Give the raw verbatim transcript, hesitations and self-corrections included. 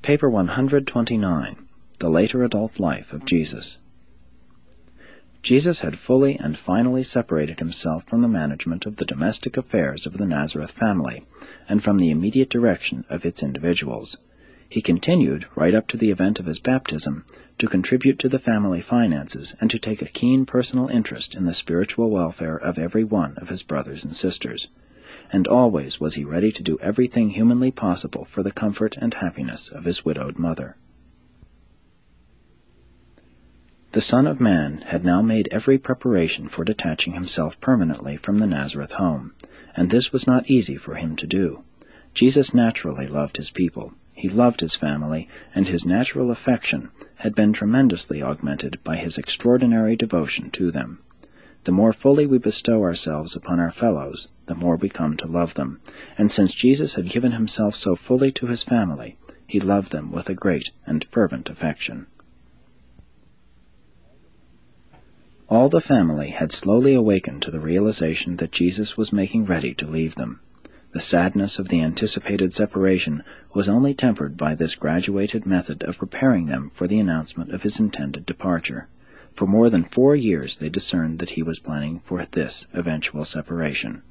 Paper one hundred twenty-nine, The Later Adult Life of Jesus. Jesus had fully and finally separated himself from the management of the domestic affairs of the Nazareth family, and from the immediate direction of its individuals. He continued, right up to the event of his baptism, to contribute to the family finances and to take a keen personal interest in the spiritual welfare of every one of his brothers and sisters. And always was he ready to do everything humanly possible for the comfort and happiness of his widowed mother. The Son of Man had now made every preparation for detaching himself permanently from the Nazareth home, and this was not easy for him to do. Jesus naturally loved his people. He loved his family, and his natural affection had been tremendously augmented by his extraordinary devotion to them. The more fully we bestow ourselves upon our fellows, the more we come to love them, and since Jesus had given himself so fully to his family, he loved them with a great and fervent affection. All the family had slowly awakened to the realization that Jesus was making ready to leave them. The sadness of the anticipated separation was only tempered by this graduated method of preparing them for the announcement of his intended departure. For more than four years they discerned that he was planning for this eventual separation.